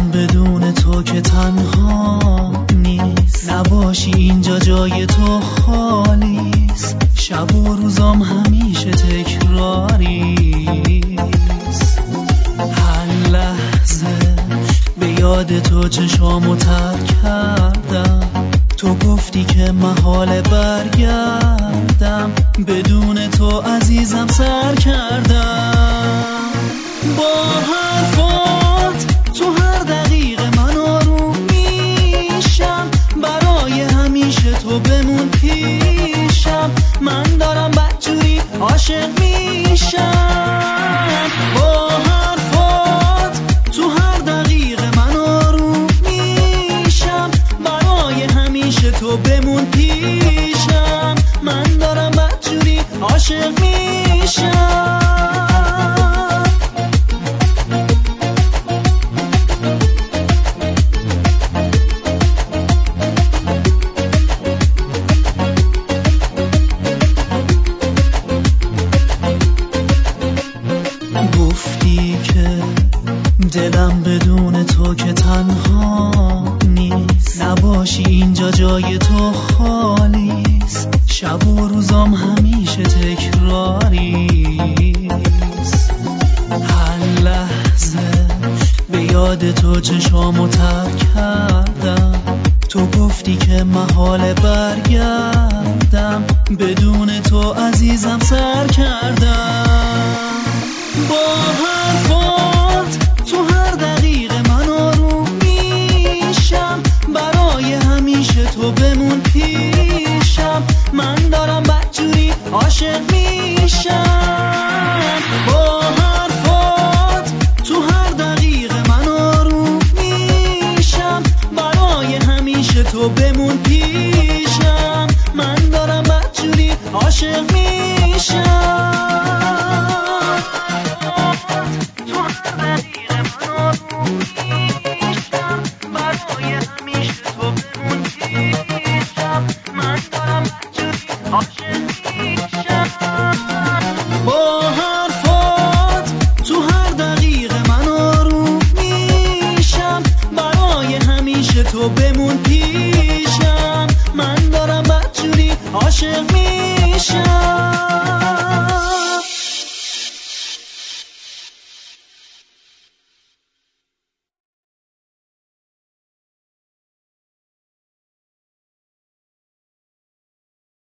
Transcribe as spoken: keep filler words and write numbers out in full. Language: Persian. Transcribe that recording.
دلم بدون تو که تنها نیست، نباشی اینجا جای تو خالیست، شب و روزام همیشه تکراریست. هر لحظه به یاد تو چشامو تر کردم، تو گفتی که محال برگردم، بدون تو عزیزم سر کردم. با حرفات تو هر دقیقه من آروم میشم، برای همیشه تو بمون پیشم، من دارم بدجوری عاشق میشم. با حرفات تو هر دقیقه من آروم میشم، برای همیشه تو بمون پیشم، من دارم بدجوری عاشق میشم. گفتی که دلم بدون تو که تنها نیست، نباشی اینجا جای تو خالیست، شب و روزام همیشه تکراریست. هر لحظه به یاد تو چشامو تر کردم، تو گفتی که محال برگردم، بدون تو عزیزم سر کردم. با حرفات تو هر دقیقه من آروم میشم، برای همیشه تو بمون پیشم، من دارم بدجوری عاشق میشم. با حرفات تو هر دقیقه من آروم میشم، برای همیشه تو بمون پیشم، من دارم بدجوری عاشق میشم. با حرفات تو هر دقیقه من آروم میشم، برای همیشه تو بمون پیشم، من دارم بدجوری عاشق میشم.